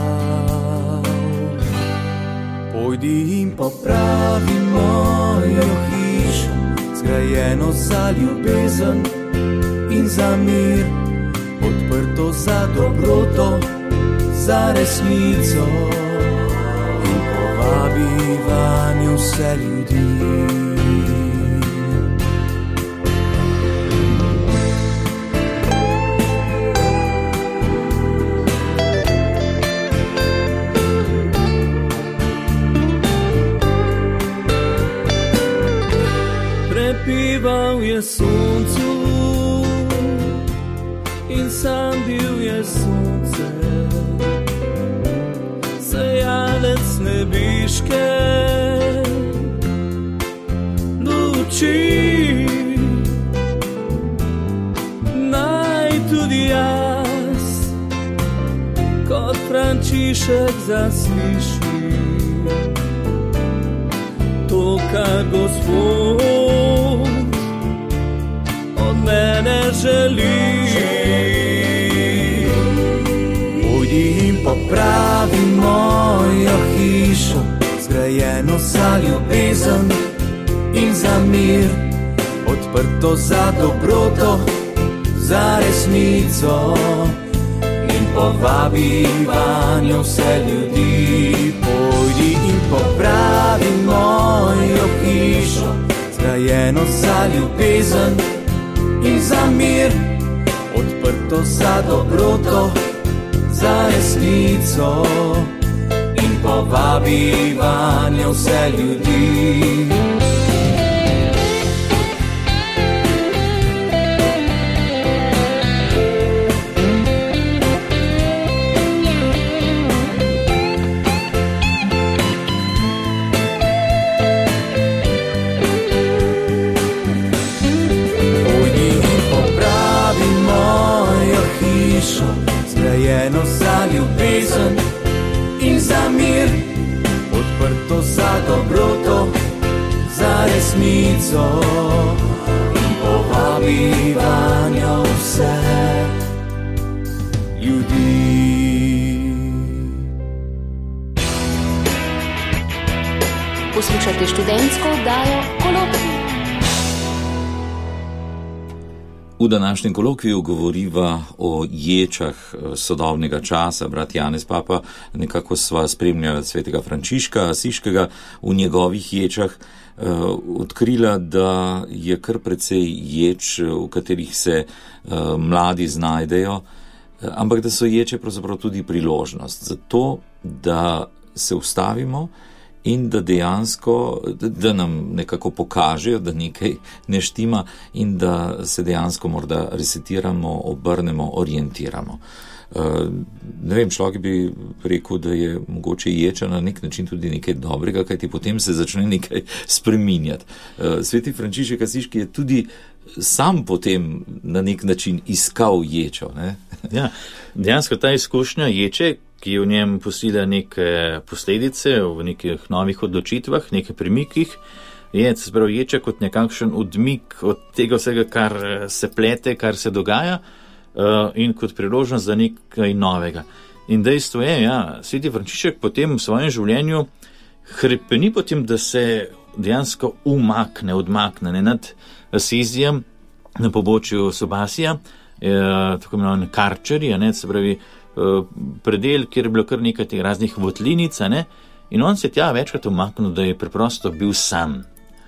Pojdi in popravi mojo hišo, zgrajeno za ljubezen in za mir, odprto za dobroto, za resnico, in povabi vanjo vse ljudi. Prepival je soncu in sam bil je sonce, sejalec nebiške luči. Naj tudi jaz kot Frančišek zaslišim to, kar Gospod od mene želi. Pojdi in popravi mojo hišo, zgrajeno za ljubezen in za mir, odprto za dobroto, za resnico, in povabi vanjo vse ljudi. Pojdi in popravi mojo hišo, zgrajeno za ljubezen in za mir, odprto za dobroto, za resnico in povabi vanjo vse ljudi. Zgrajeno za ljubezen in za mir, odprto za dobroto, za resnico in povabi vanjo vse ljudi. Poslušate študentsko oddajo Kolokvij. V današnjem kolokviju govoriva o ječah sodobnega časa. Brat Janez Papa, nekako sva spremljala svetega Frančiška Asiškega v njegovih ječah, odkrila, da je kar precej ječ, v katerih se mladi znajdejo, ampak da so ječe pravzaprav tudi priložnost za to, da se ustavimo in da dejansko, da nam nekako pokažejo, da nekaj ne štima in da se dejansko morda resetiramo, obrnemo, orientiramo. Ne vem, človek bi rekel, da je mogoče ječa na nek način tudi nekaj dobrega, kajti potem se začne nekaj spreminjati. Sveti Frančišek Asiški je tudi sam potem na nek način iskal ječo. Ne? Ja, dejansko ta izkušnja ječe, ki je v njem pustila neke posledice v nekih novih odločitvah, nekih premikih, je ječa kot nekakšen odmik od tega vsega, kar se plete, kar se dogaja, in kot priložnost za nekaj novega. In dejstvo je, ja, sveti Frančišek potem v svojem življenju hrepeni potem, da se dejansko odmakne nad Asizijem na pobočju Sobasija, tako imenovan Karčeri, se pravi predel, kjer je bilo kar nekaj teh raznih votlinic, in on se tja večkrat umaknil, da je preprosto bil sam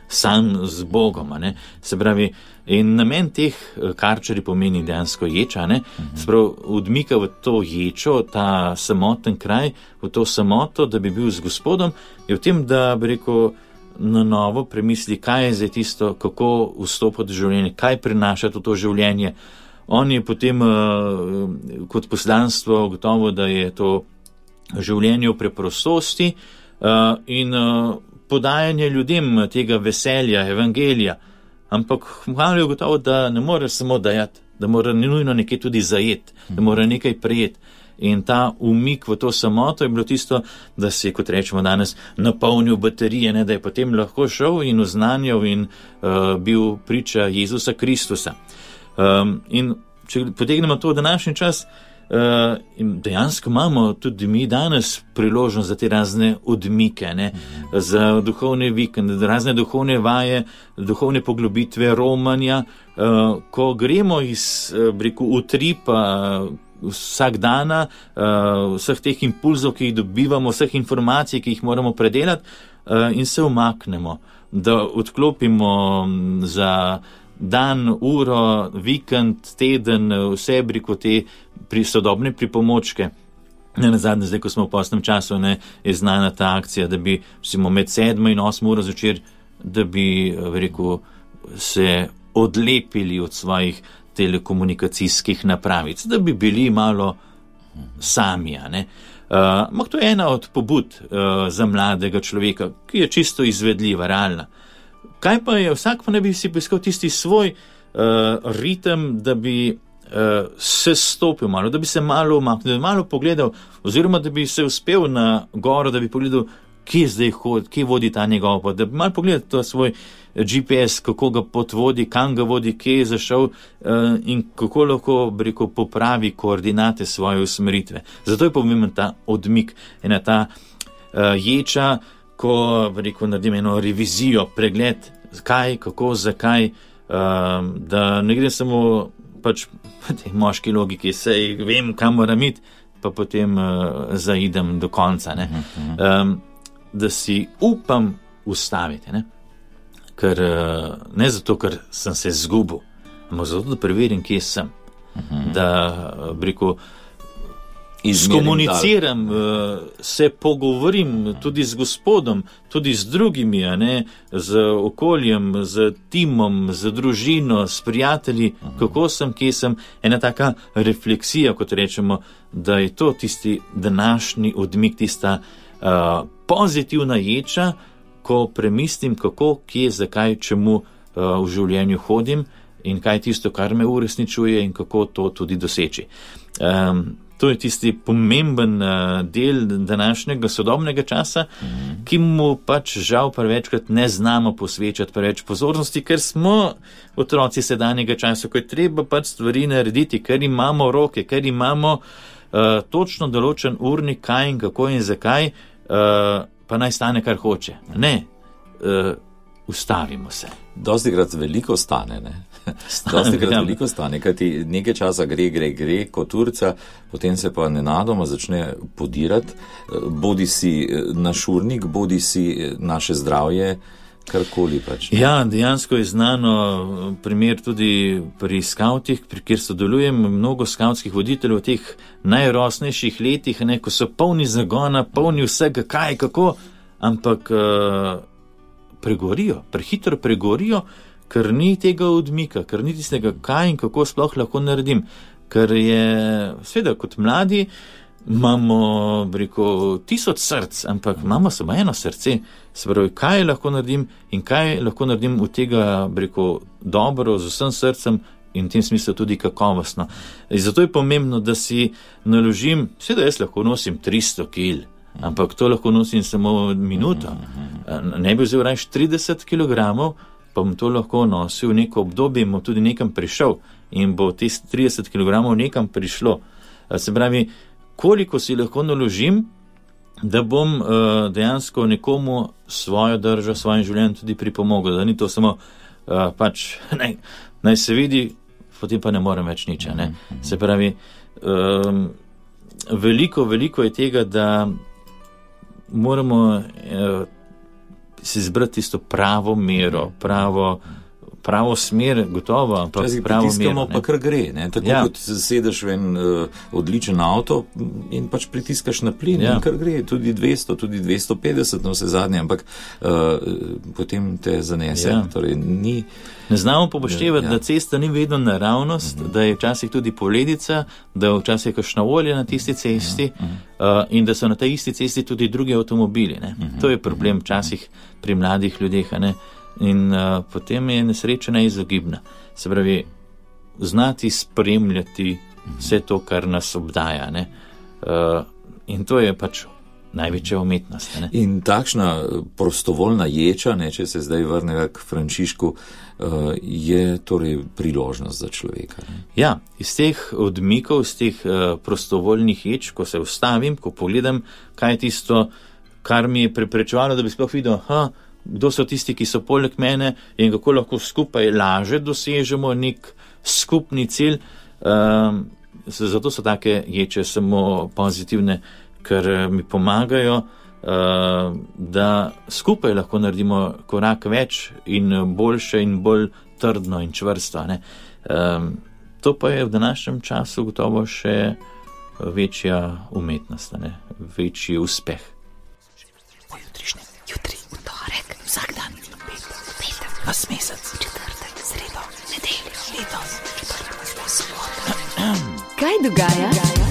z Bogom, se pravi, in namen teh Karčeri pomeni dejansko ječa, se pravi, odmika v to ječo, ta samoten kraj, v to samoto, da bi bil z Gospodom, je v tem, da bi rekel, na novo premisli, kaj je zdaj tisto, kako vstopati v življenje, kaj prinašati v to življenje. On je potem kot poslanstvo gotovo, da je to življenje v preprostosti in podajanje ljudem tega veselja, evangelija. Ampak malo je gotovo, da ne more samo dajati, da mora nujno nekaj tudi zajeti, da mora nekaj prijeti. In ta umik v to samoto je bilo tisto, da si, kot rečemo danes, napolnil baterije, da je potem lahko šel in oznanjal in bil priča Jezusa Kristusa. In če potegnemo to v današnji čas, dejansko imamo tudi mi danes priložnost za te razne odmike, za duhovne vikende, razne duhovne vaje, duhovne poglobitve, romanja, ko gremo iz utripa vsak dana, vseh teh impulzov, ki jih dobivamo, vseh informacij, ki jih moramo predelati, in se umaknemo, da odklopimo za dan, uro, vikend, teden, vse te sodobne pripomočke. Nazadnje, zdaj, ko smo v postnem času, je znana ta akcija, da bi med 7 in 8 uro zvečer, da bi se odlepili od svojih telekomunikacijskih napravic, da bi bili malo sami. Ampak to je ena od pobud za mladega človeka, ki je čisto izvedljiva, realna. Kaj pa je, vsak pa ne bi si poiskal tisti svoj ritem, da bi se stopil malo, da bi se malo umaknil, da bi malo pogledal, oziroma da bi se uspel na goro, da bi pogledal, kje zdaj hodi, kje vodi ta njegov pot, da bi malo pogledal to svoj GPS, kako ga pot vodi, kam ga vodi, kje je zašel in kako lahko, popravi koordinate svoje usmeritve. Zato je pomemben ta odmik, ena ta ječa, ko naredim eno revizijo, pregled, kaj, kako, zakaj, da ne gre samo te moški logiki, sej vem, kam moram iti, pa potem zaidem do konca. Da si upam ustaviti. Ker ne zato, ker sem se zgubil, ampak zato, da preverim, kje sem. Da, rekel, skomuniciram, se pogovorim tudi z Gospodom, tudi z drugimi, z okoljem, z timom, z družino, s prijatelji, kako sem, kje sem, ena taka refleksija, kot rečemo, da je to tisti današnji odmik, tista pozitivna ječa, ko premislim, kako, kje, zakaj, čemu v življenju hodim in kaj je tisto, kar me uresničuje in kako to tudi doseči. To je tisti pomemben del današnjega sodobnega časa, ki mu pač žal prevečkrat ne znamo posvečati preveč pozornosti, ker smo otroci sedanjega časa, ko je treba pač stvari narediti, ker imamo roke, ker imamo točno določen urnik, kaj in kako in zakaj, pa naj stane, kar hoče. Ne, ustavimo se. Dostikrat veliko stane, ne? Veliko stane, kajti nekaj časa gre kot Turca, potem se pa nenadoma začne podirati, bodi si naš urnik, bodi si naše zdravje, karkoli pač. Ne? Ja, dejansko je znano primer tudi pri skavtih, kjer sodelujem mnogo skavtskih voditeljev v teh najrosnejših letih, ko so polni zagona, polni vsega, kaj, kako, ampak pregorijo, prehitro pregorijo, ker ni tega odmika, ker ni tistega, kaj in kako sploh lahko naredim. Ker je, seveda, kot mladi, imamo, rekel, 1000 src, ampak imamo samo eno srce. Se pravi, kaj lahko naredim in kaj lahko naredim od tega, rekel, dobro, z vsem srcem in v tem smislu tudi kakovostno. In zato je pomembno, da si naložim, seveda jaz lahko nosim 300 kil, ampak to lahko nosim samo minuto. Ne bi vzel raje 30 kilogramov, pa bom to lahko nosil neko obdobje in bom tudi nekam prišel in bo te 30 kg nekam prišlo. Se pravi, koliko si lahko naložim, da bom dejansko nekomu svojo držo, svojim življenjem tudi pripomogel, da ni to samo pač naj se vidi, potem pa ne morem več nič. Ne? Se pravi, veliko je tega, da moramo si izbrati tisto pravo mero, pravo smer, gotovo, ampak pravo mero. Pa kar gre, ne? Tako kot sedeš v en odličen avto in pač pritiskaš na plin, in kar gre, tudi 200, tudi 250, no vse zadnje, ampak potem te zanese. Torej, ne znamo popoštevati, da cesta ni vedno naravnost, da je včasih tudi poledica, da je včasih kakšna olja na tisti cesti in da so na tej isti cesti tudi drugi avtomobili. Ne? To je problem včasih pri mladih ljudeh, in potem je nesreča neizogibna. Se pravi, znati spremljati vse to, kar nas obdaja. Ne? In to je pač največja umetnost. Ne? In takšna prostovoljna ječa, če se zdaj vrneva k Frančišku, je torej priložnost za človeka. Ne? Ja, iz teh odmikov, iz teh prostovoljnih ječ, ko se ustavim, ko pogledam, kaj je tisto, kar mi je preprečevalo, da bi sploh videl, kdo so tisti, ki so poleg mene in kako lahko skupaj laže dosežemo nek skupni cilj. Zato so take ječe samo pozitivne, ker mi pomagajo, da skupaj lahko naredimo korak več in boljše in bolj trdno in čvrsto. Ne? To pa je v današnjem času gotovo še večja umetnost, večji uspeh. Jutri, v torek, vsak dan, petek, vas mesec, četrtek, sredo, nedeljo, letos, sobota. Kaj dogaja?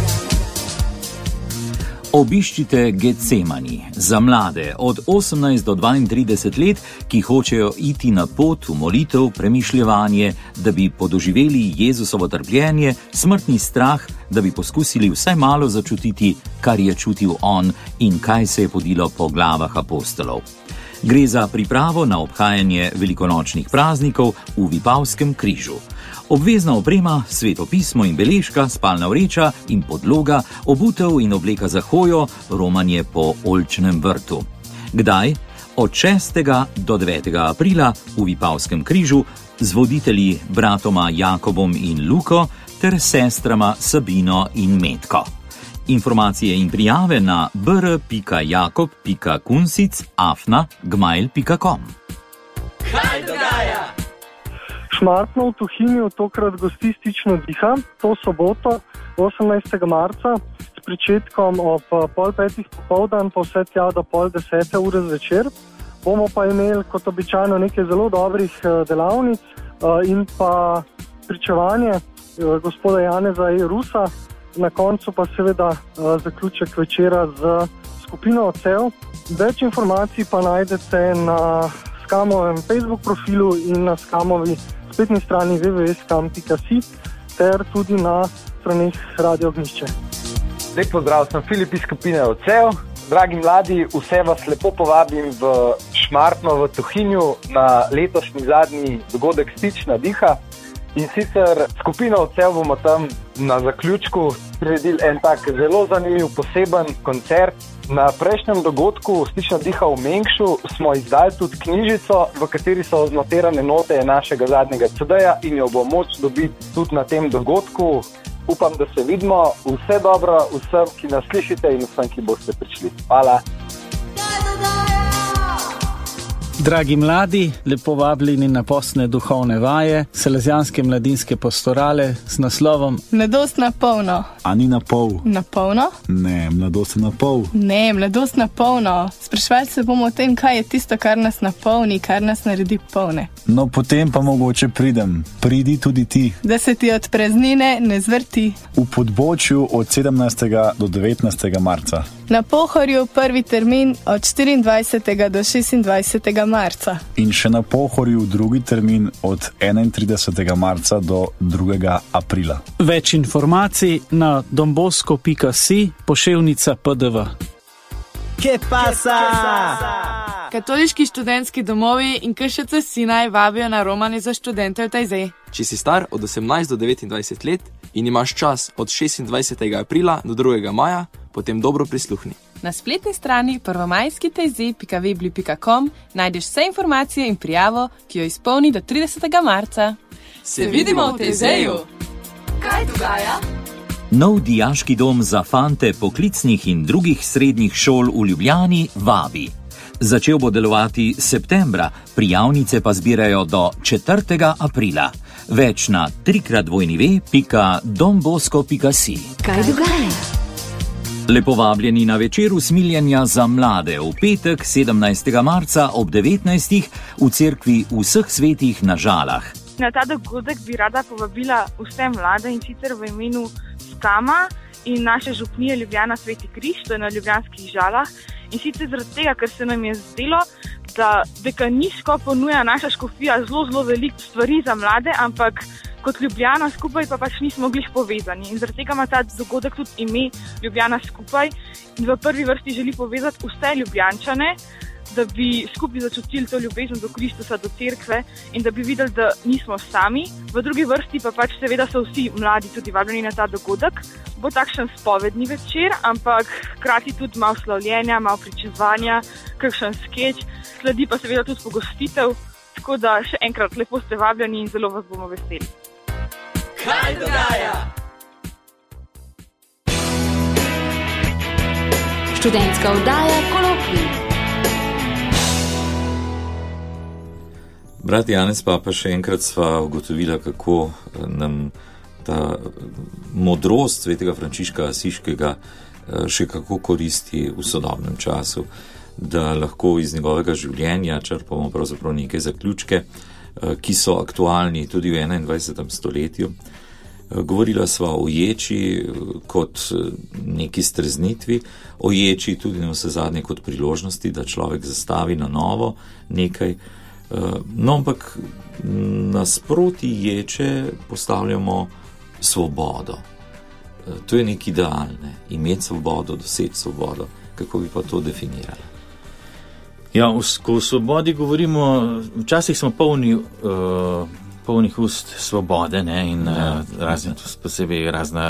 Obiščite Getsemani za mlade od 18 do 32 let, ki hočejo iti na pot v molitev, premišljevanje, da bi podoživeli Jezusovo trpljenje, smrtni strah, da bi poskusili vsaj malo začutiti, kar je čutil on in kaj se je podilo po glavah apostolov. Gre za pripravo na obhajanje velikonočnih praznikov v Vipavskem križu. Obvezna oprema, sveto pismo in beležka, spalna vreča in podloga, obutev in obleka za hojo, romanje po oljčnem vrtu. Kdaj? Od 6. do 9. aprila v Vipavskem križu z voditelji bratoma Jakobom in Luko ter sestrama Sabino in Metko. Informacije in prijave na br.jakob.kunsic@gmail.com. Kaj dogaja? Šmartno v Tuhinju tokrat gosti Stično diha, to soboto, 18. marca, s pričetkom ob 4:30 popoldan, pa vse tja do 9:30 zvečer. Bomo pa imeli kot običajno nekaj zelo dobrih delavnic in pa pričevanje gospoda Janeza E. Rusa. Na koncu pa seveda zaključek večera z skupino Odsev. Več informacij pa najdete na Skamovem Facebook profilu in na Skamovi spletni strani www.skam.si ter tudi na straneh Radio Ognjišče. Lep pozdrav, sem Filip iz skupine Odsev. Dragi mladi, vse vas lepo povabim v Šmartno v Tuhinju na letošnji zadnji dogodek Stična diha. In sicer skupino Odsev bomo tam na zaključku priredili en tak zelo zanimiv poseben koncert. Na prejšnjem dogodku Stična diha v Mengšu smo izdali tudi knjižico, v kateri so znotirane note našega zadnjega CD-ja in jo bo moč dobiti tudi na tem dogodku. Upam, da se vidimo. Vse dobro vsem, ki nas slišite in vsem, ki boste prišli. Hvala. Dragi mladi, lepo vabljeni na postne duhovne vaje Salezijanske mladinske pastorale z naslovom Mladost na polno. A ni na pol? Na polno? Ne, mladost na pol. Ne, mladost na polno. Sprašvali se bomo o tem, kaj je tisto, kar nas napolni, kar nas naredi polne. No, potem pa mogoče pridem. Pridi tudi ti. Da se ti od praznine ne zvrti. V Podbočju od 17. do 19. marca. Na Pohorju prvi termin od 24. do 26. marca. In še na Pohorju drugi termin od 31. marca do 2. aprila. Več informacij na dombosko.si poševnica PDV. ¿Qué pasa? Katoliški študentski domovi in KŠC Sinaj vabijo na romanje za študente v Tajzej. Če si star od 18 do 29 let in imaš čas od 26. aprila do 2. maja, potem dobro prisluhni. Na spletni strani prvomajskitejzej.webli.com najdeš vse informacije in prijavo, ki jo izpolni do 30. marca. Se vidimo v Tajzeju! Kaj dogaja? Nov dijaški dom za fante poklicnih in drugih srednjih šol v Ljubljani vabi. Začel bo delovati septembra, prijavnice pa zbirajo do 4. aprila. Več na www.dombosko.si. Kaj dogaja? Lepo vabljeni na večer usmiljenja za mlade v petek 17. marca ob 19. v cerkvi Vseh svetih na Žalah. Na ta dogodek bi rada povabila vse mlade in sicer v imenu Skama in naše župnije Ljubljana Sveti Križ, to je na ljubljanskih Žalah. In sicer zaradi tega, ker se nam je zdelo, da dekaniško ponuja naša škofija zelo veliko stvari za mlade, ampak kot Ljubljana skupaj pa pač nismo glih povezani. In zaradi tega ima ta dogodek tudi ime Ljubljana skupaj in v prvi vrsti želi povezati vse Ljubljančane, da bi skupaj začutili to ljubezen do Kristusa, do cerkve in da bi videli, da nismo sami. V drugi vrsti pa pač seveda so vsi mladi tudi vabljeni na ta dogodek. Bo takšen spovedni večer, ampak hkrati tudi malo slavljenja, malo pričevanja, kakšen skeč, sledi pa seveda tudi pogostitev, tako da še enkrat lepo ste vabljeni in zelo vas bomo veseli. Kaj dogaja? Študentska oddaja Kolokvij. Brat Janez Papa, še enkrat sva ugotovila, kako nam ta modrost svetega Frančiška Asiškega še kako koristi v sodobnem času, da lahko iz njegovega življenja črpamo pravzaprav neke zaključke, ki so aktualni tudi v 21. stoletju. Govorila sva o ječi kot neki streznitvi, o ječi tudi na vse zadnje kot priložnosti, da človek zastavi na novo nekaj. No, ampak nasproti ječe postavljamo svobodo. To je nek ideal, ne? Imeti svobodo, doseči svobodo. Kako bi pa to definirali? Ja, ko o svobodi govorimo, včasih smo polnih ust svobode, ne? In razne, posebej razna,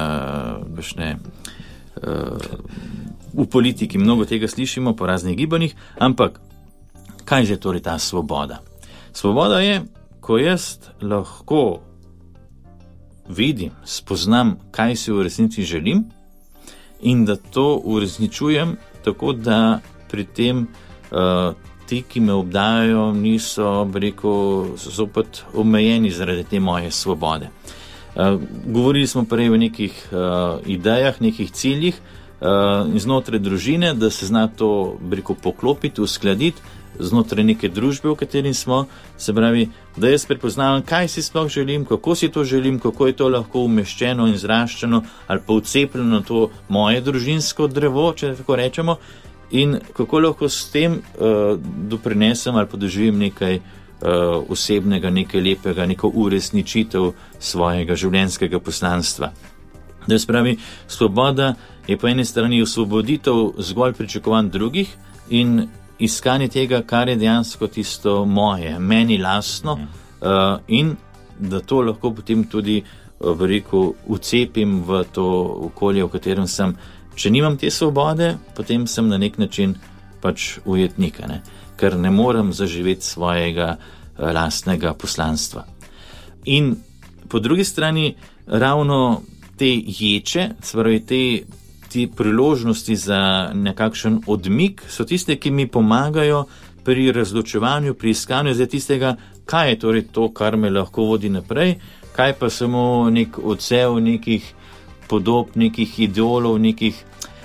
v politiki mnogo tega slišimo po raznih gibanjih, ampak kaj je torej ta svoboda? Svoboda je, ko jaz lahko vidim, spoznam, kaj si v resnici želim in da to uresničujem tako, da pri tem ti, ki me obdajajo, niso, rekel, so zopet omejeni zaradi te moje svobode. Govorili smo prej o nekih idejah, nekih ciljih znotraj družine, da se zna to, rekel, poklopiti, uskladiti znotraj neke družbe, v kateri smo, se pravi, da jaz prepoznavam, kaj si sploh želim, kako si to želim, kako je to lahko umeščeno in zraščeno ali pa vcepljeno na to moje družinsko drevo, če tako rečemo, in kako lahko s tem doprinesem ali pa doživim nekaj osebnega, nekaj lepega, neko uresničitev svojega življenjskega poslanstva. Da se pravi, svoboda je po eni strani osvoboditev zgolj pričakovanj drugih in iskanje tega, kar je dejansko tisto moje, meni lastno, in da to lahko potem tudi, rekel, vcepim v to okolje, v katerem sem. Če nimam te svobode, potem sem na nek način pač ujetnik, ne? Ker ne morem zaživeti svojega lastnega poslanstva. In po drugi strani ravno te ječe, se pravi te priložnosti za nekakšen odmik, so tiste, ki mi pomagajo pri razločevanju, pri iskanju zdaj tistega, kaj je torej to, kar me lahko vodi naprej, kaj pa samo nek odsev nekih podob, nekih idolov, nekih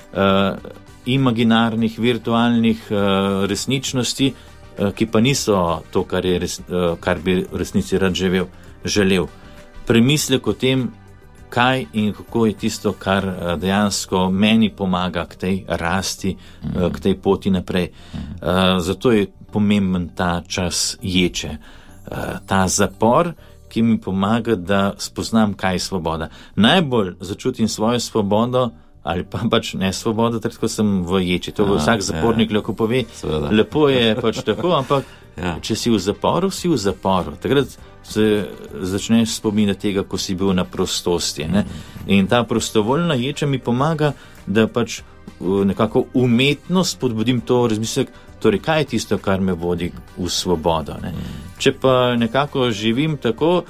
imaginarnih, virtualnih resničnosti, ki pa niso to, kar bi v resnici rad želel. Premislek o tem, kaj in kako je tisto, kar dejansko meni pomaga k tej rasti, k tej poti naprej. Zato je pomemben ta čas ječe, ta zapor, ki mi pomaga, da spoznam, kaj je svoboda. Najbolj začutim svojo svobodo ali pa pač ne svobodo, tako sem v ječi. To vsak zapornik lahko pove. Lepo je pač tako, ampak če si v zaporu, si v zaporu. Takrat se začneš spominjati tega, ko si bil na prostosti. Ne? In ta prostovoljna ječa mi pomaga, da pač nekako umetno spodbudim to razmislek, torej kaj je tisto, kar me vodi v svobodo. Ne? Če pa nekako živim tako,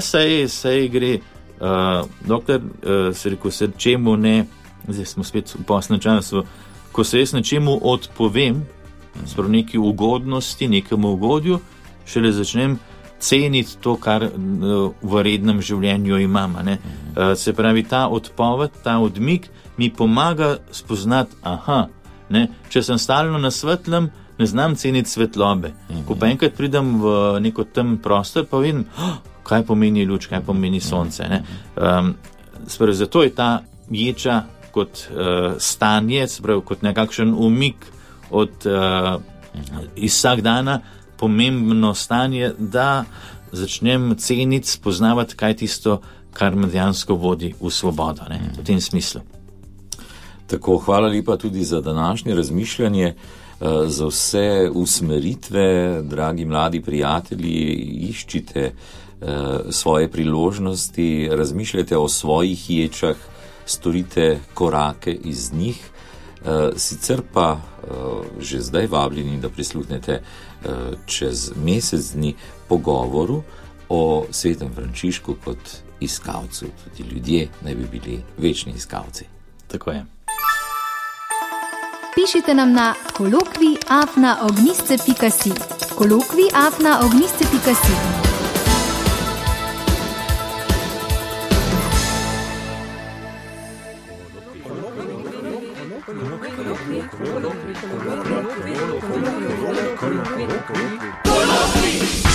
sej gre, dokler se rekel, se čemu ne, zdaj smo spet v posnem času, ko se jaz nečemu odpovem, sprav neki ugodnosti, nekemu ugodju, šele začnem ceniti to, kar v rednem življenju imam. Ne? Se pravi, ta odpoved, ta odmik mi pomaga spoznati, ne? Če sem stalno na svetlem, ne znam ceniti svetlobe. Ko pa enkrat pridem v neko tem prostor, pa vidim, kaj pomeni luč, kaj pomeni sonce. Ne? Sprav, zato je ta ječa kot stanje, sprav, kot nekakšen umik od iz vsak dana, pomembno stanje, da začnem ceniti, spoznavati, kaj tisto, kar me dejansko vodi v svobodo, ne? V tem smislu. Tako, hvala lepa tudi za današnje razmišljanje, za vse usmeritve, dragi mladi prijatelji, iščite svoje priložnosti, razmišljajte o svojih ječah, storite korake iz njih, sicer pa že zdaj vabljeni, da prisluhnete čez mesec dni pogovoru o svetem Frančišku kot iskalcu. Tudi ljudje naj bi bili večni iskalci. Tako je. Pišite nam na kolokvij@ogniste.si. kolokvij@ogniste.si. Kolokvij.